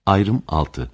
Ayrım 6.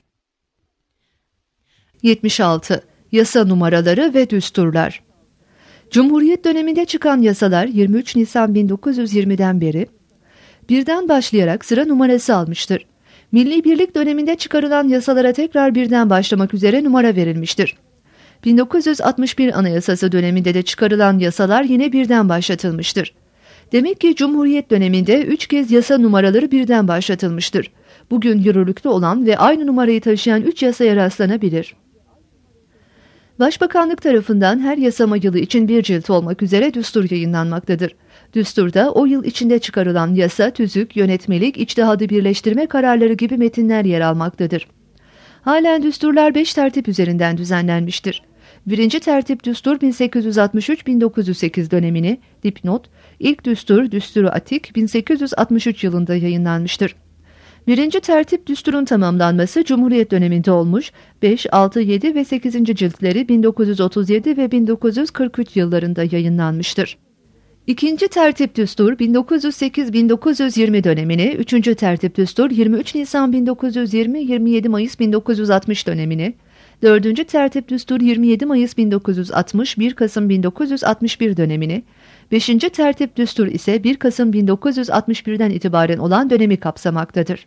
76. Yasa numaraları ve düsturlar. Cumhuriyet döneminde çıkan yasalar 23 Nisan 1920'den beri birden başlayarak sıra numarası almıştır. Milli Birlik döneminde çıkarılan yasalara tekrar birden başlamak üzere numara verilmiştir. 1961 Anayasası döneminde de çıkarılan yasalar yine birden başlatılmıştır. Demek ki Cumhuriyet döneminde 3 kez yasa numaraları birden başlatılmıştır. Bugün yürürlükte olan ve aynı numarayı taşıyan 3 yasaya rastlanabilir. Başbakanlık tarafından her yasama yılı için bir cilt olmak üzere düstur yayınlanmaktadır. Düsturda o yıl içinde çıkarılan yasa, tüzük, yönetmelik, içtihadı birleştirme kararları gibi metinler yer almaktadır. Halen düsturlar 5 tertip üzerinden düzenlenmiştir. 1. tertip düstur 1863-1908 dönemini, dipnot, ilk düstur, Düsturu Atik 1863 yılında yayınlanmıştır. 1. tertip düsturun tamamlanması Cumhuriyet döneminde olmuş, 5, 6, 7 ve 8. ciltleri 1937 ve 1943 yıllarında yayınlanmıştır. 2. tertip düstur 1908-1920 dönemini, 3. tertip düstur 23 Nisan 1920-27 Mayıs 1960 dönemini, 4. tertip düstur 27 Mayıs 1960, 1 Kasım 1961 dönemini, 5. tertip düstur ise 1 Kasım 1961'den itibaren olan dönemi kapsamaktadır.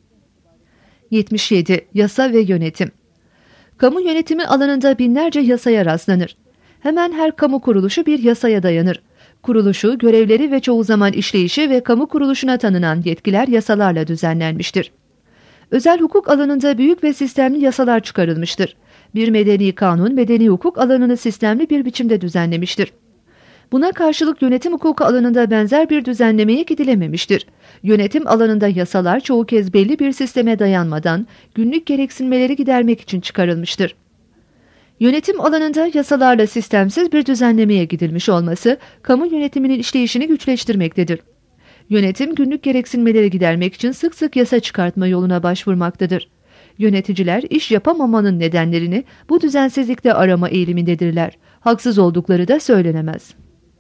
77. Yasa ve yönetim. Kamu yönetimi alanında binlerce yasaya rastlanır. Hemen her kamu kuruluşu bir yasaya dayanır. Kuruluşu, görevleri ve çoğu zaman işleyişi ve kamu kuruluşuna tanınan yetkiler yasalarla düzenlenmiştir. Özel hukuk alanında büyük ve sistemli yasalar çıkarılmıştır. Bir medeni kanun, medeni hukuk alanını sistemli bir biçimde düzenlemiştir. Buna karşılık yönetim hukuku alanında benzer bir düzenlemeye gidilememiştir. Yönetim alanında yasalar çoğu kez belli bir sisteme dayanmadan günlük gereksinmeleri gidermek için çıkarılmıştır. Yönetim alanında yasalarla sistemsiz bir düzenlemeye gidilmiş olması, kamu yönetiminin işleyişini güçleştirmektedir. Yönetim günlük gereksinmeleri gidermek için sık sık yasa çıkartma yoluna başvurmaktadır. Yöneticiler iş yapamamanın nedenlerini bu düzensizlikte arama eğilimindedirler. Haksız oldukları da söylenemez.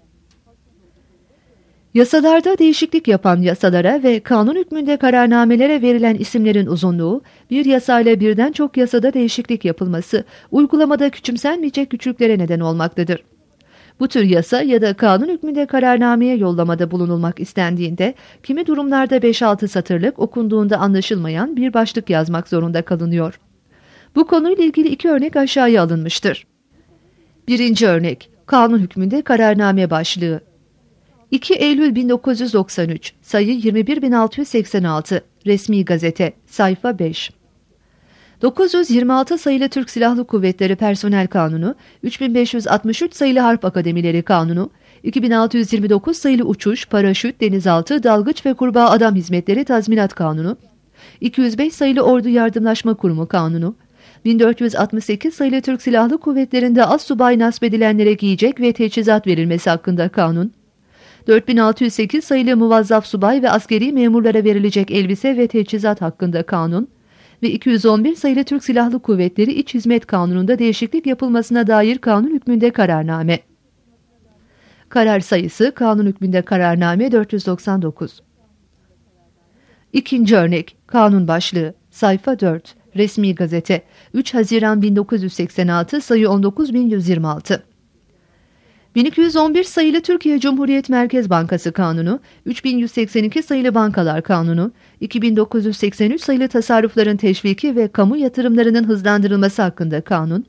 Yasalarda değişiklik yapan yasalara ve kanun hükmünde kararnamelere verilen isimlerin uzunluğu, bir yasayla birden çok yasada değişiklik yapılması, uygulamada küçümsenmeyecek güçlüklere neden olmaktadır. Bu tür yasa ya da kanun hükmünde kararnameye yollamada bulunulmak istendiğinde, kimi durumlarda 5-6 satırlık okunduğunda anlaşılmayan bir başlık yazmak zorunda kalınıyor. Bu konuyla ilgili 2 örnek aşağıya alınmıştır. 1. örnek, kanun hükmünde kararname başlığı. 2 Eylül 1993, sayı 21686, Resmi Gazete, sayfa 5. 926 sayılı Türk Silahlı Kuvvetleri Personel Kanunu, 3563 sayılı Harp Akademileri Kanunu, 2629 sayılı Uçuş, Paraşüt, Denizaltı, Dalgıç ve Kurbağa Adam Hizmetleri Tazminat Kanunu, 205 sayılı Ordu Yardımlaşma Kurumu Kanunu, 1468 sayılı Türk Silahlı Kuvvetleri'nde astsubay nasbedilenlere giyecek ve teçhizat verilmesi hakkında kanun, 4608 sayılı muvazzaf subay ve askeri memurlara verilecek elbise ve teçhizat hakkında kanun ve 211 sayılı Türk Silahlı Kuvvetleri İç Hizmet Kanunu'nda değişiklik yapılmasına dair kanun hükmünde kararname. Karar sayısı kanun hükmünde kararname 499. 2. örnek, kanun başlığı, sayfa 4, Resmi Gazete, 3 Haziran 1986, sayı 19126. 1211 sayılı Türkiye Cumhuriyet Merkez Bankası Kanunu, 3182 sayılı Bankalar Kanunu, 2983 sayılı Tasarrufların Teşviki ve Kamu Yatırımlarının Hızlandırılması hakkında kanun,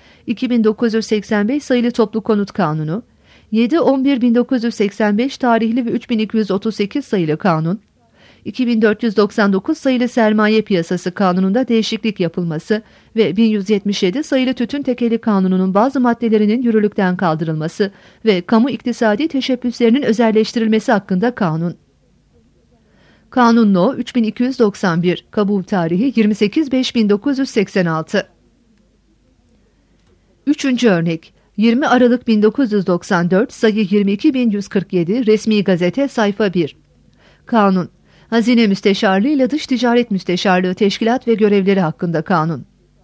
2985 sayılı Toplu Konut Kanunu, 7-11-1985 tarihli ve 3238 sayılı kanun, 2499 sayılı Sermaye Piyasası Kanunu'nda değişiklik yapılması ve 1177 sayılı Tütün Tekeli Kanunu'nun bazı maddelerinin yürürlükten kaldırılması ve kamu iktisadi teşebbüslerinin özelleştirilmesi hakkında kanun. Kanun No. 3291, kabul tarihi 28.5.1986. 3. örnek, 20 Aralık 1994, sayı 22.147, Resmi Gazete, sayfa 1. Kanun. Hazine Müsteşarlığı ile Dış Ticaret Müsteşarlığı teşkilat ve görevleri hakkında kanun.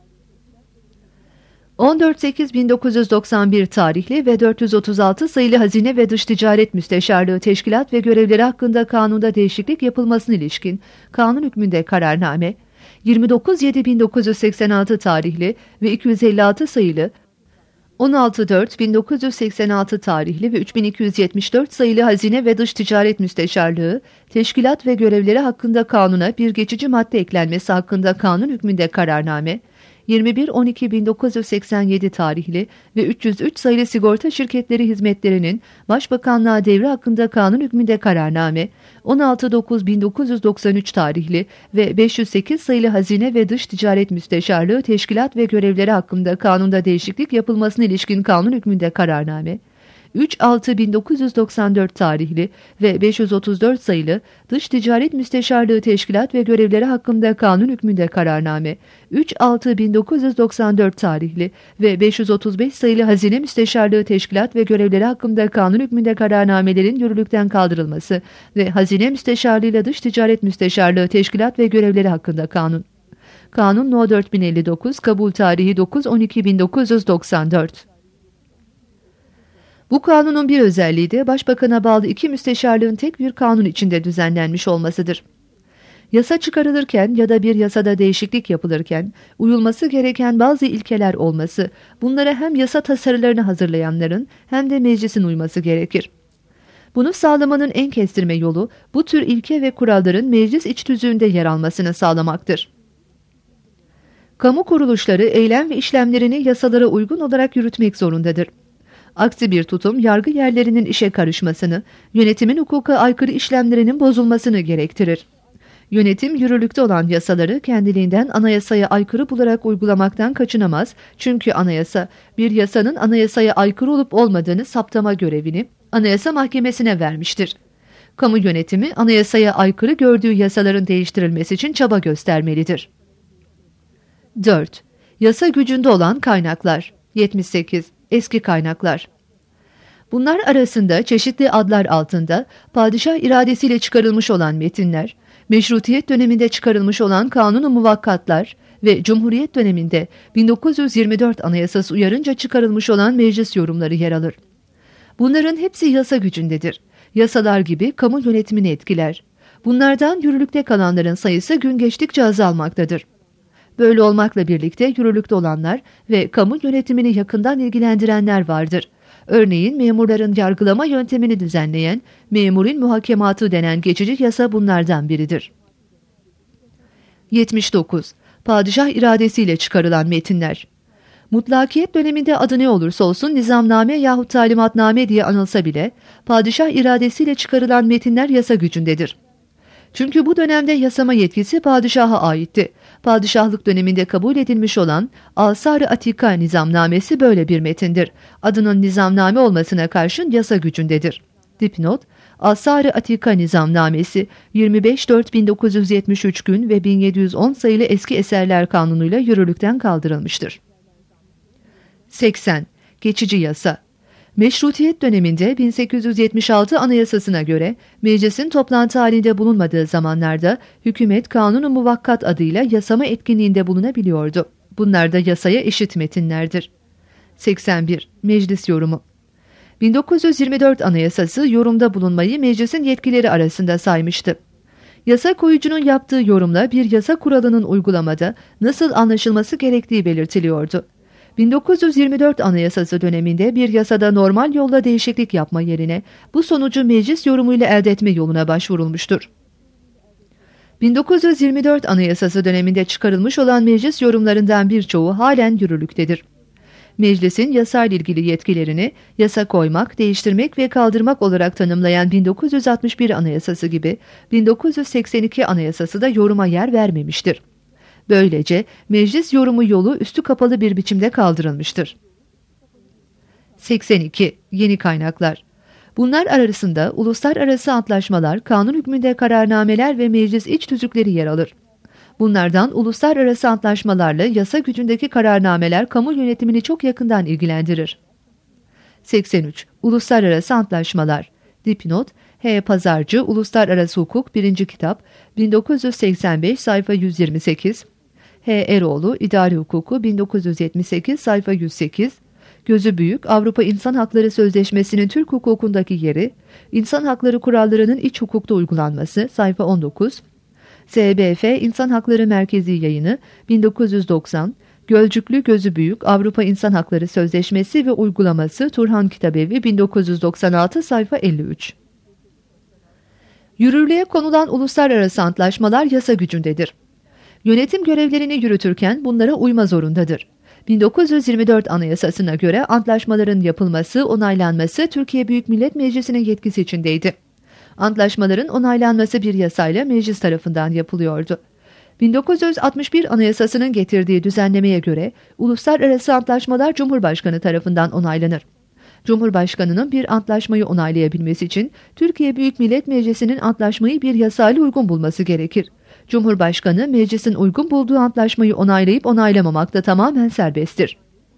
14.8.1991 tarihli ve 436 sayılı Hazine ve Dış Ticaret Müsteşarlığı teşkilat ve görevleri hakkında kanunda değişiklik yapılmasına ilişkin kanun hükmünde kararname, 29.7.1986 tarihli ve 256 sayılı, 16.4.1986 tarihli ve 3274 sayılı Hazine ve Dış Ticaret Müsteşarlığı, teşkilat ve görevleri hakkında kanuna bir geçici madde eklenmesi hakkında kanun hükmünde kararname, 21.12.1987 tarihli ve 303 sayılı sigorta şirketleri hizmetlerinin Başbakanlığa devri hakkında kanun hükmünde kararname, 16.9.1993 tarihli ve 508 sayılı Hazine ve Dış Ticaret Müsteşarlığı teşkilat ve görevleri hakkında kanunda değişiklik yapılmasına ilişkin kanun hükmünde kararname, 3.6.1994 tarihli ve 534 sayılı Dış Ticaret Müsteşarlığı teşkilat ve görevleri hakkında kanun hükmünde kararname, 3.6.1994 tarihli ve 535 sayılı Hazine Müsteşarlığı teşkilat ve görevleri hakkında kanun hükmünde kararnamelerin yürürlükten kaldırılması ve Hazine Müsteşarlığı ile Dış Ticaret Müsteşarlığı teşkilat ve görevleri hakkında kanun. Kanun No. 4059, kabul tarihi 9.12.1994. Bu kanunun bir özelliği de Başbakan'a bağlı iki müsteşarlığın tek bir kanun içinde düzenlenmiş olmasıdır. Yasa çıkarılırken ya da bir yasada değişiklik yapılırken uyulması gereken bazı ilkeler olması, bunlara hem yasa tasarılarını hazırlayanların hem de meclisin uyması gerekir. Bunu sağlamanın en kestirme yolu bu tür ilke ve kuralların meclis iç tüzüğünde yer almasını sağlamaktır. Kamu kuruluşları eylem ve işlemlerini yasalara uygun olarak yürütmek zorundadır. Aksi bir tutum yargı yerlerinin işe karışmasını, yönetimin hukuka aykırı işlemlerinin bozulmasını gerektirir. Yönetim yürürlükte olan yasaları kendiliğinden anayasaya aykırı bularak uygulamaktan kaçınamaz, çünkü anayasa bir yasanın anayasaya aykırı olup olmadığını saptama görevini Anayasa Mahkemesi'ne vermiştir. Kamu yönetimi anayasaya aykırı gördüğü yasaların değiştirilmesi için çaba göstermelidir. 4. Yasa gücünde olan kaynaklar. 78. Eski kaynaklar. Bunlar arasında çeşitli adlar altında padişah iradesiyle çıkarılmış olan metinler, meşrutiyet döneminde çıkarılmış olan kanun-u muvakkatlar ve Cumhuriyet döneminde 1924 Anayasası uyarınca çıkarılmış olan meclis yorumları yer alır. Bunların hepsi yasa gücündedir. Yasalar gibi kamu yönetimini etkiler. Bunlardan yürürlükte kalanların sayısı gün geçtikçe azalmaktadır. Böyle olmakla birlikte yürürlükte olanlar ve kamu yönetimini yakından ilgilendirenler vardır. Örneğin memurların yargılama yöntemini düzenleyen Memur'in Muhakematı denen geçici yasa bunlardan biridir. 79. Padişah iradesiyle çıkarılan metinler. Mutlakiyet döneminde adı ne olursa olsun nizamname yahut talimatname diye anılsa bile padişah iradesiyle çıkarılan metinler yasa gücündedir. Çünkü bu dönemde yasama yetkisi padişaha aitti. Padişahlık döneminde kabul edilmiş olan Asar-ı Atika nizamnamesi böyle bir metindir. Adının nizamname olmasına karşın yasa gücündedir. Dipnot: Asar-ı Atika nizamnamesi 25.4.1973 gün ve 1710 sayılı Eski Eserler Kanunu'yla yürürlükten kaldırılmıştır. 80. Geçici yasa. Meşrutiyet döneminde 1876 Anayasası'na göre meclisin toplantı halinde bulunmadığı zamanlarda hükümet Kanun-u Muvakkat adıyla yasama etkinliğinde bulunabiliyordu. Bunlar da yasaya eşit metinlerdir. 81. Meclis yorumu. 1924 Anayasası yorumda bulunmayı meclisin yetkileri arasında saymıştı. Yasa koyucunun yaptığı yorumla bir yasa kuralının uygulamada nasıl anlaşılması gerektiği belirtiliyordu. 1924 Anayasası döneminde bir yasada normal yolla değişiklik yapma yerine bu sonucu meclis yorumuyla elde etme yoluna başvurulmuştur. 1924 Anayasası döneminde çıkarılmış olan meclis yorumlarından birçoğu halen yürürlüktedir. Meclisin yasayla ilgili yetkilerini yasa koymak, değiştirmek ve kaldırmak olarak tanımlayan 1961 Anayasası gibi 1982 Anayasası da yoruma yer vermemiştir. Böylece meclis yorumu yolu üstü kapalı bir biçimde kaldırılmıştır. 82. Yeni kaynaklar. Bunlar arasında uluslararası antlaşmalar, kanun hükmünde kararnameler ve meclis iç tüzükleri yer alır. Bunlardan uluslararası antlaşmalarla yasa gücündeki kararnameler kamu yönetimini çok yakından ilgilendirir. 83. Uluslararası antlaşmalar. Dipnot: H. Pazarcı, Uluslararası Hukuk 1. Kitap, 1985, sayfa 128. H. Eroğlu, İdari Hukuku 1978, sayfa 108. Gözü Büyük, Avrupa İnsan Hakları Sözleşmesi'nin Türk hukukundaki yeri, İnsan Hakları kurallarının iç hukukta uygulanması, sayfa 19. SBF İnsan Hakları Merkezi Yayını 1990, Gölcüklü Gözü Büyük Avrupa İnsan Hakları Sözleşmesi ve Uygulaması Turhan Kitabevi 1996 sayfa 53. Yürürlüğe konulan uluslararası antlaşmalar yasa gücündedir. Yönetim görevlerini yürütürken bunlara uyma zorundadır. 1924 Anayasası'na göre antlaşmaların yapılması, onaylanması Türkiye Büyük Millet Meclisi'nin yetkisi içindeydi. Antlaşmaların onaylanması bir yasayla meclis tarafından yapılıyordu. 1961 Anayasası'nın getirdiği düzenlemeye göre uluslararası antlaşmalar Cumhurbaşkanı tarafından onaylanır. Cumhurbaşkanının bir antlaşmayı onaylayabilmesi için Türkiye Büyük Millet Meclisi'nin antlaşmayı bir yasayla uygun bulması gerekir. Cumhurbaşkanı meclisin uygun bulduğu antlaşmayı onaylayıp onaylamamakta tamamen serbesttir.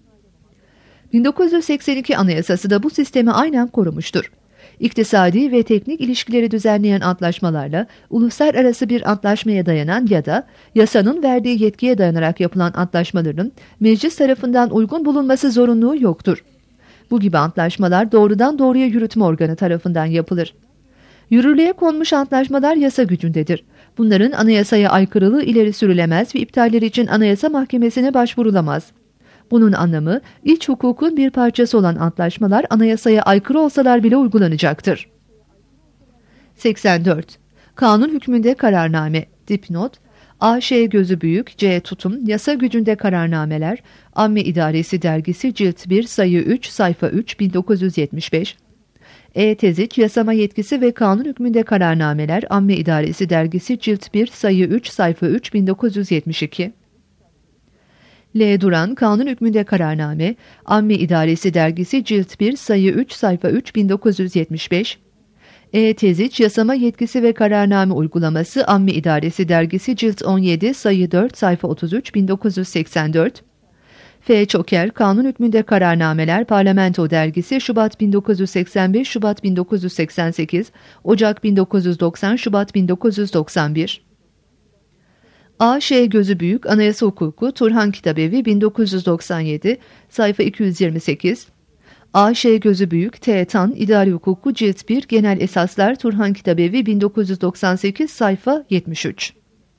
1982 Anayasası da bu sistemi aynen korumuştur. İktisadi ve teknik ilişkileri düzenleyen antlaşmalarla uluslararası bir antlaşmaya dayanan ya da yasanın verdiği yetkiye dayanarak yapılan antlaşmaların meclis tarafından uygun bulunması zorunluluğu yoktur. Bu gibi antlaşmalar doğrudan doğruya yürütme organı tarafından yapılır. Yürürlüğe konmuş antlaşmalar yasa gücündedir. Bunların anayasaya aykırılığı ileri sürülemez ve iptalleri için Anayasa Mahkemesi'ne başvurulamaz. Bunun anlamı iç hukukun bir parçası olan antlaşmalar anayasaya aykırı olsalar bile uygulanacaktır. 84. Kanun hükmünde kararname, dipnot, A.Ş. Gözü Büyük, C. Tutum, Yasa Gücünde Kararnameler, Amme İdaresi Dergisi Cilt 1 Sayı 3 Sayfa 3 1975, Teziç, Yasama Yetkisi ve Kanun Hükmünde Kararnameler, Amme İdaresi Dergisi Cilt 1 Sayı 3 Sayfa 3 1972, L. Duran, Kanun Hükmünde Kararname, Amme İdaresi Dergisi Cilt 1 Sayı 3 Sayfa 3 1975, Teziç, Yasama Yetkisi ve Kararname Uygulaması, Amme İdaresi Dergisi Cilt 17 Sayı 4 Sayfa 33 1984, F. Çoker, Kanun Hükmünde Kararnameler, Parlamento Dergisi Şubat 1985 Şubat 1988 Ocak 1990 Şubat 1991, A.Ş. Gözü Büyük, Anayasa Hukuku, Turhan Kitabevi 1997 sayfa 228, A.Ş. Gözü Büyük, T. Tan, İdari Hukuku Cilt 1 Genel Esaslar, Turhan Kitabevi 1998 sayfa 73.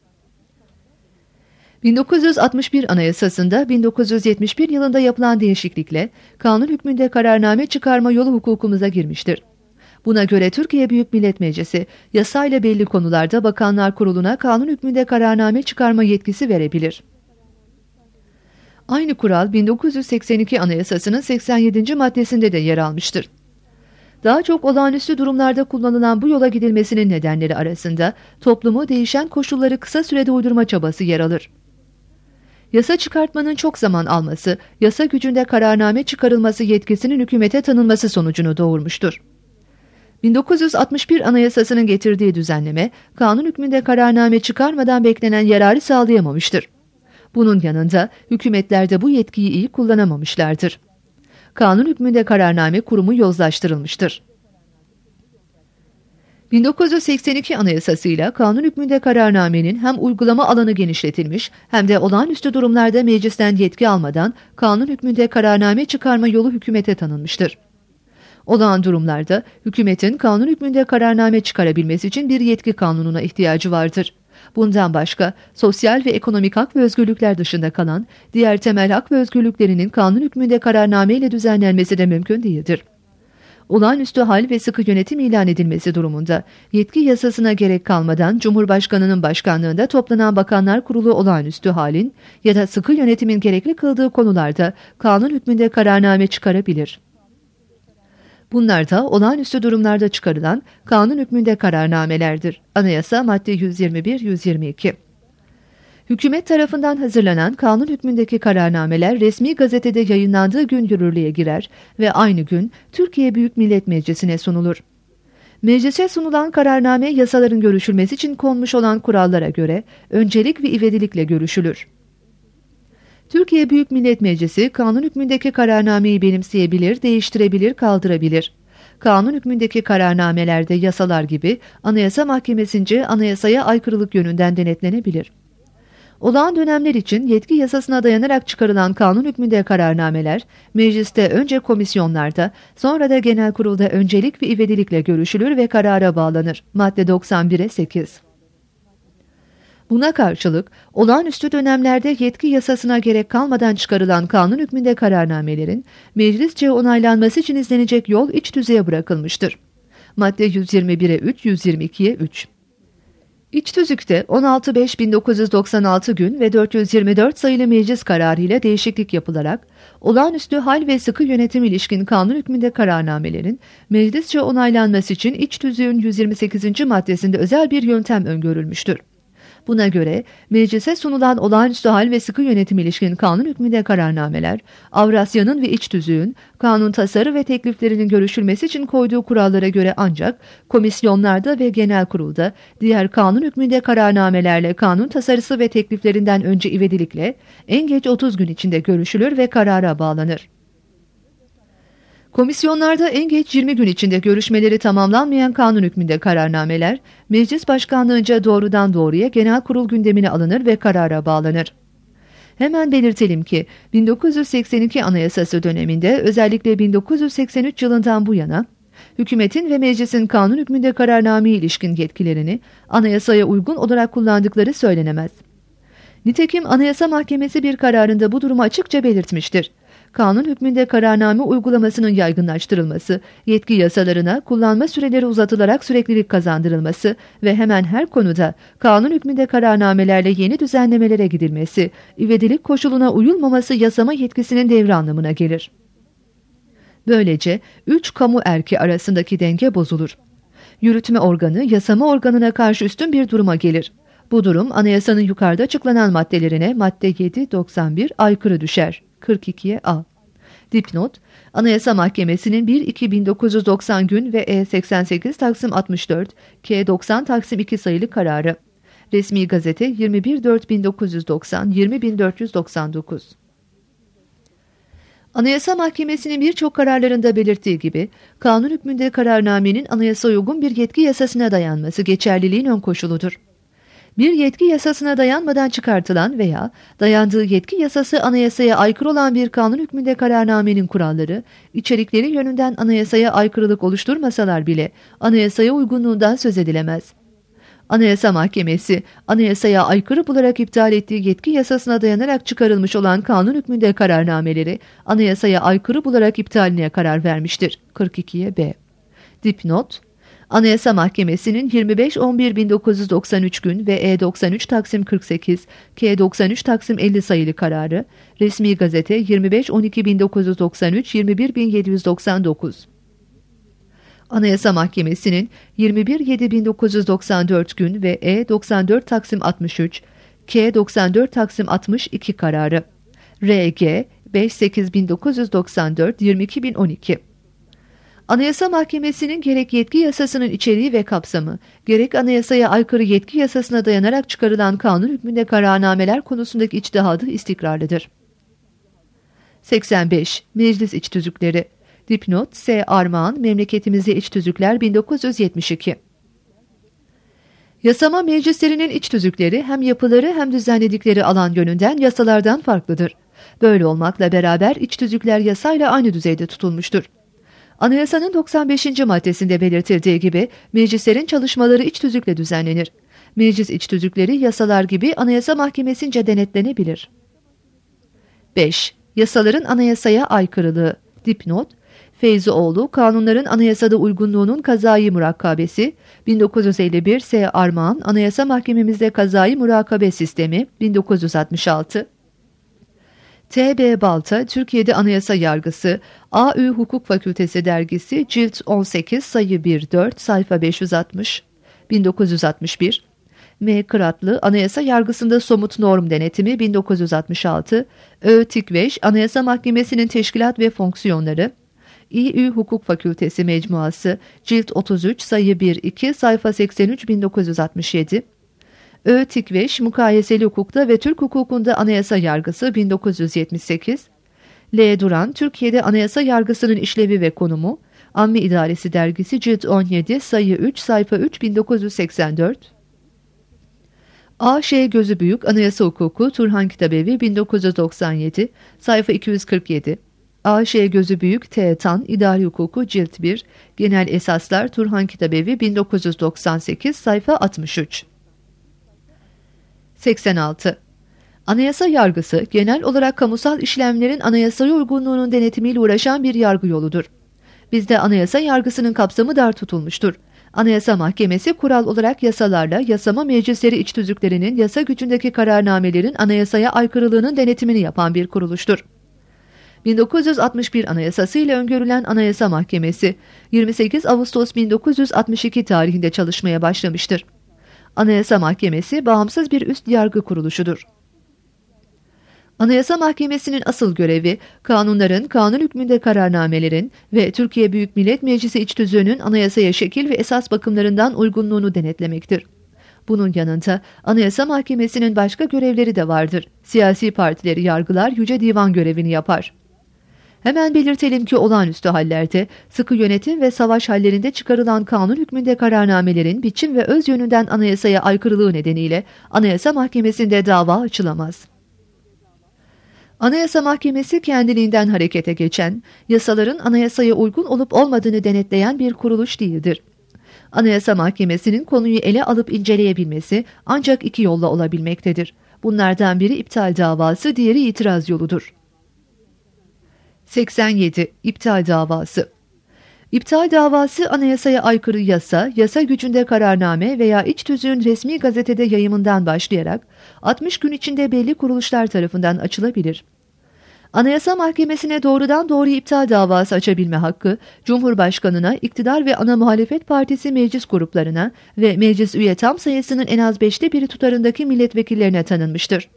1961 Anayasası'nda 1971 yılında yapılan değişiklikle kanun hükmünde kararname çıkarma yolu hukukumuza girmiştir. Buna göre Türkiye Büyük Millet Meclisi yasayla belli konularda Bakanlar Kurulu'na kanun hükmünde kararname çıkarma yetkisi verebilir. Aynı kural 1982 Anayasası'nın 87. maddesinde de yer almıştır. Daha çok olağanüstü durumlarda kullanılan bu yola gidilmesinin nedenleri arasında toplumu değişen koşulları kısa sürede uydurma çabası yer alır. Yasa çıkartmanın çok zaman alması, yasa gücünde kararname çıkarılması yetkisinin hükümete tanınması sonucunu doğurmuştur. 1961 Anayasası'nın getirdiği düzenleme, kanun hükmünde kararname çıkarmadan beklenen yararı sağlayamamıştır. Bunun yanında hükümetler de bu yetkiyi iyi kullanamamışlardır. Kanun hükmünde kararname kurumu yozlaştırılmıştır. 1982 Anayasası'yla kanun hükmünde kararnamenin hem uygulama alanı genişletilmiş hem de olağanüstü durumlarda meclisten yetki almadan kanun hükmünde kararname çıkarma yolu hükümete tanınmıştır. Olağan durumlarda hükümetin kanun hükmünde kararname çıkarabilmesi için bir yetki kanununa ihtiyacı vardır. Bundan başka sosyal ve ekonomik hak ve özgürlükler dışında kalan diğer temel hak ve özgürlüklerinin kanun hükmünde kararname ile düzenlenmesi de mümkün değildir. Olağanüstü hal ve sıkı yönetim ilan edilmesi durumunda yetki yasasına gerek kalmadan Cumhurbaşkanı'nın başkanlığında toplanan Bakanlar Kurulu olağanüstü halin ya da sıkı yönetimin gerekli kıldığı konularda kanun hükmünde kararname çıkarabilir. Bunlar da olağanüstü durumlarda çıkarılan kanun hükmünde kararnamelerdir. Anayasa madde 121-122. Hükümet tarafından hazırlanan kanun hükmündeki kararnameler resmi gazetede yayınlandığı gün yürürlüğe girer ve aynı gün Türkiye Büyük Millet Meclisi'ne sunulur. Meclise sunulan kararname yasaların görüşülmesi için konmuş olan kurallara göre öncelik ve ivedilikle görüşülür. Türkiye Büyük Millet Meclisi kanun hükmündeki kararnameyi benimseyebilir, değiştirebilir, kaldırabilir. Kanun hükmündeki kararnamelerde yasalar gibi Anayasa Mahkemesi'nce anayasaya aykırılık yönünden denetlenebilir. Olağan dönemler için yetki yasasına dayanarak çıkarılan kanun hükmünde kararnameler, mecliste önce komisyonlarda, sonra da genel kurulda öncelik ve ivedilikle görüşülür ve karara bağlanır. Madde 91'e 8. Buna karşılık olağanüstü dönemlerde yetki yasasına gerek kalmadan çıkarılan kanun hükmünde kararnamelerin meclisçe onaylanması için izlenecek yol iç tüzüğe bırakılmıştır. Madde 121'e 3, 122'ye 3. İç tüzükte 16.5.1996 gün ve 424 sayılı meclis kararı ile değişiklik yapılarak olağanüstü hal ve sıkı yönetim ilişkin kanun hükmünde kararnamelerin meclisçe onaylanması için iç tüzüğün 128. maddesinde özel bir yöntem öngörülmüştür. Buna göre meclise sunulan olağanüstü hal ve sıkı yönetim ilişkin kanun hükmünde kararnameler, Avrasya'nın ve iç tüzüğün kanun tasarı ve tekliflerinin görüşülmesi için koyduğu kurallara göre ancak komisyonlarda ve genel kurulda diğer kanun hükmünde kararnamelerle kanun tasarısı ve tekliflerinden önce ivedilikle en geç 30 gün içinde görüşülür ve karara bağlanır. Komisyonlarda en geç 20 gün içinde görüşmeleri tamamlanmayan kanun hükmünde kararnameler, meclis başkanlığınca doğrudan doğruya genel kurul gündemine alınır ve karara bağlanır. Hemen belirtelim ki 1982 Anayasası döneminde özellikle 1983 yılından bu yana hükümetin ve meclisin kanun hükmünde kararnameye ilişkin yetkilerini anayasaya uygun olarak kullandıkları söylenemez. Nitekim Anayasa Mahkemesi bir kararında bu durumu açıkça belirtmiştir. Kanun hükmünde kararname uygulamasının yaygınlaştırılması, yetki yasalarına kullanma süreleri uzatılarak süreklilik kazandırılması ve hemen her konuda kanun hükmünde kararnamelerle yeni düzenlemelere gidilmesi, ivedilik koşuluna uyulmaması yasama yetkisinin devri anlamına gelir. Böylece 3 kamu erki arasındaki denge bozulur. Yürütme organı yasama organına karşı üstün bir duruma gelir. Bu durum anayasanın yukarıda açıklanan maddelerine madde 7-91 aykırı düşer. 42'ye A. Dipnot, Anayasa Mahkemesi'nin 1-2-1990 gün ve E88-64, K90-2 sayılı kararı. Resmi Gazete 21.4.1990, 20.499. Anayasa Mahkemesi'nin birçok kararlarında belirttiği gibi, kanun hükmünde kararnamenin anayasa uygun bir yetki yasasına dayanması geçerliliğin ön koşuludur. Bir yetki yasasına dayanmadan çıkartılan veya dayandığı yetki yasası anayasaya aykırı olan bir kanun hükmünde kararnamenin kuralları, içerikleri yönünden anayasaya aykırılık oluşturmasalar bile anayasaya uygunluğundan söz edilemez. Anayasa Mahkemesi, anayasaya aykırı bularak iptal ettiği yetki yasasına dayanarak çıkarılmış olan kanun hükmünde kararnameleri, anayasaya aykırı bularak iptaline karar vermiştir. 42'ye B. Dipnot, Anayasa Mahkemesi'nin 25.11.1993 gün ve E93-48, K93-50 sayılı kararı, Resmi Gazete 25.12.1993, 21.799. Anayasa Mahkemesi'nin 21.7.1994 gün ve E94-63, K94-62 kararı, RG 5.8.1994, 22.012. Anayasa Mahkemesi'nin gerek yetki yasasının içeriği ve kapsamı, gerek anayasaya aykırı yetki yasasına dayanarak çıkarılan kanun hükmünde kararnameler konusundaki içtihadı istikrarlıdır. 85. Meclis İç Tüzükleri. Dipnot S. Armağan, Memleketimizde İç Tüzükler 1972. Yasama meclislerinin iç tüzükleri hem yapıları hem düzenledikleri alan yönünden yasalardan farklıdır. Böyle olmakla beraber iç tüzükler yasayla aynı düzeyde tutulmuştur. Anayasanın 95. maddesinde belirtildiği gibi meclislerin çalışmaları iç tüzükle düzenlenir. Meclis iç tüzükleri yasalar gibi Anayasa Mahkemesi'nce denetlenebilir. 5. Yasaların anayasaya aykırılığı. Dipnot, Feyzioğlu, Kanunların Anayasada Uygunluğunun Kazayı Murakabesi, 1951 S. Armağan, Anayasa Mahkememizde Kazayı Murakabe Sistemi, 1966. T.B. Balta, Türkiye'de Anayasa Yargısı, A.Ü. Hukuk Fakültesi Dergisi, Cilt 18, sayı 1-4, sayfa 560, 1961. M. Kıratlı, Anayasa Yargısında Somut Norm Denetimi, 1966. Ö. Tikveş, Anayasa Mahkemesi'nin Teşkilat ve Fonksiyonları, İ.Ü. Hukuk Fakültesi Mecmuası, Cilt 33, sayı 1-2, sayfa 83, 1967. Ö. Tikveş, Mukayeseli Hukukta ve Türk Hukukunda Anayasa Yargısı, 1978. L. Duran, Türkiye'de Anayasa Yargısının İşlevi ve Konumu, Ammi İdaresi Dergisi, Cilt 17, sayı 3, sayfa 3, 1984. A. Gözübüyük, Anayasa Hukuku, Turhan Kitabevi, 1997, sayfa 247. A. Gözübüyük, T. Tan, İdari Hukuku, Cilt 1, Genel Esaslar, Turhan Kitabevi, 1998, sayfa 63. 86. Anayasa yargısı, genel olarak kamusal işlemlerin anayasaya uygunluğunun denetimiyle uğraşan bir yargı yoludur. Bizde anayasa yargısının kapsamı dar tutulmuştur. Anayasa Mahkemesi kural olarak yasalarla yasama meclisleri iç tüzüklerinin yasa gücündeki kararnamelerin anayasaya aykırılığının denetimini yapan bir kuruluştur. 1961 Anayasası ile öngörülen Anayasa Mahkemesi 28 Ağustos 1962 tarihinde çalışmaya başlamıştır. Anayasa Mahkemesi bağımsız bir üst yargı kuruluşudur. Anayasa Mahkemesi'nin asıl görevi, kanunların, kanun hükmünde kararnamelerin ve Türkiye Büyük Millet Meclisi iç tüzüğünün anayasaya şekil ve esas bakımlarından uygunluğunu denetlemektir. Bunun yanında Anayasa Mahkemesi'nin başka görevleri de vardır. Siyasi partileri yargılar, Yüce Divan görevini yapar. Hemen belirtelim ki olağanüstü hallerde, sıkı yönetim ve savaş hallerinde çıkarılan kanun hükmünde kararnamelerin biçim ve öz yönünden anayasaya aykırılığı nedeniyle Anayasa Mahkemesi'nde dava açılamaz. Anayasa Mahkemesi kendiliğinden harekete geçen, yasaların anayasaya uygun olup olmadığını denetleyen bir kuruluş değildir. Anayasa Mahkemesi'nin konuyu ele alıp inceleyebilmesi ancak iki yolla olabilmektedir. Bunlardan biri iptal davası, diğeri itiraz yoludur. 87. İptal davası. İptal davası anayasaya aykırı yasa, yasa gücünde kararname veya iç tüzüğün resmi gazetede yayımından başlayarak 60 gün içinde belli kuruluşlar tarafından açılabilir. Anayasa Mahkemesi'ne doğrudan doğruya iptal davası açabilme hakkı, Cumhurbaşkanına, iktidar ve ana muhalefet partisi meclis gruplarına ve meclis üye tam sayısının en az 5'te 1'i tutarındaki milletvekillerine tanınmıştır.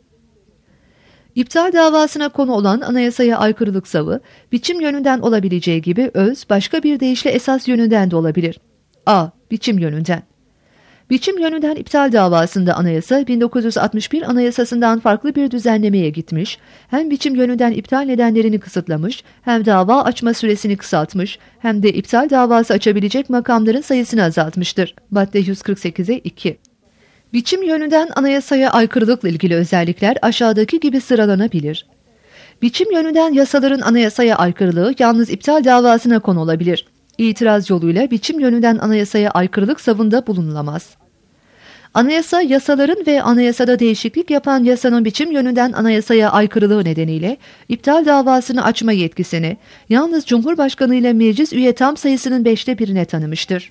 İptal davasına konu olan anayasaya aykırılık savı, biçim yönünden olabileceği gibi öz, başka bir deyişle esas yönünden de olabilir. A. Biçim yönünden. Biçim yönünden iptal davasında anayasa 1961 Anayasasından farklı bir düzenlemeye gitmiş, hem biçim yönünden iptal nedenlerini kısıtlamış, hem dava açma süresini kısaltmış, hem de iptal davası açabilecek makamların sayısını azaltmıştır. Madde 148'e 2. Biçim yönünden anayasaya aykırılıkla ilgili özellikler aşağıdaki gibi sıralanabilir. Biçim yönünden yasaların anayasaya aykırılığı yalnız iptal davasına konu olabilir. İtiraz yoluyla biçim yönünden anayasaya aykırılık savında bulunulamaz. Anayasa, yasaların ve anayasada değişiklik yapan yasanın biçim yönünden anayasaya aykırılığı nedeniyle iptal davasını açma yetkisini yalnız Cumhurbaşkanı ile meclis üye tam sayısının 5'te 1'ine tanımıştır.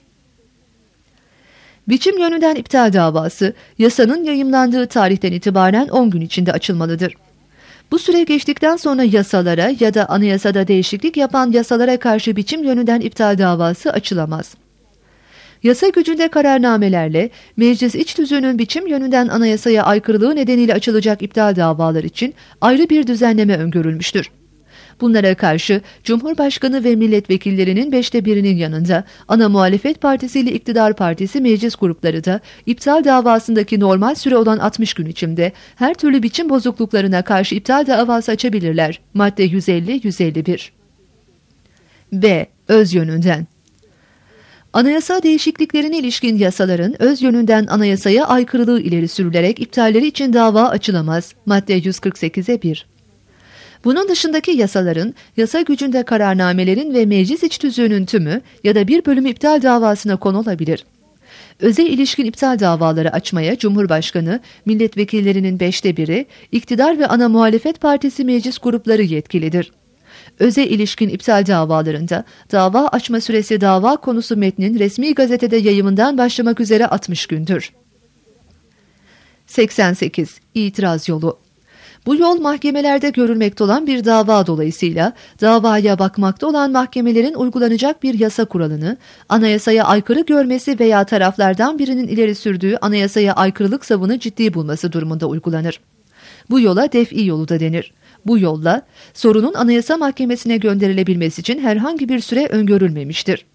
Biçim yönünden iptal davası, yasanın yayımlandığı tarihten itibaren 10 gün içinde açılmalıdır. Bu süre geçtikten sonra yasalara ya da anayasada değişiklik yapan yasalara karşı biçim yönünden iptal davası açılamaz. Yasa gücünde kararnamelerle meclis iç tüzüğünün biçim yönünden anayasaya aykırılığı nedeniyle açılacak iptal davalar için ayrı bir düzenleme öngörülmüştür. Bunlara karşı Cumhurbaşkanı ve milletvekillerinin 5'te 1'inin yanında ana muhalefet partisi ile iktidar partisi meclis grupları da iptal davasındaki normal süre olan 60 gün içinde her türlü biçim bozukluklarına karşı iptal davası açabilirler. Madde 150-151. B. Öz yönünden. Anayasa değişikliklerine ilişkin yasaların öz yönünden anayasaya aykırılığı ileri sürülerek iptalleri için dava açılamaz. Madde 148'e 1. Bunun dışındaki yasaların, yasa gücünde kararnamelerin ve meclis iç tüzüğünün tümü ya da bir bölümü iptal davasına konu olabilir. Öze ilişkin iptal davaları açmaya Cumhurbaşkanı, milletvekillerinin 5'te 1'i, iktidar ve ana muhalefet partisi meclis grupları yetkilidir. Öze ilişkin iptal davalarında dava açma süresi dava konusu metnin resmi gazetede yayımından başlamak üzere 60 gündür. 88. İtiraz yolu. Bu yol mahkemelerde görülmekte olan bir dava dolayısıyla davaya bakmakta olan mahkemelerin uygulanacak bir yasa kuralını anayasaya aykırı görmesi veya taraflardan birinin ileri sürdüğü anayasaya aykırılık savını ciddi bulması durumunda uygulanır. Bu yola def'i yolu da denir. Bu yolla sorunun Anayasa Mahkemesi'ne gönderilebilmesi için herhangi bir süre öngörülmemiştir.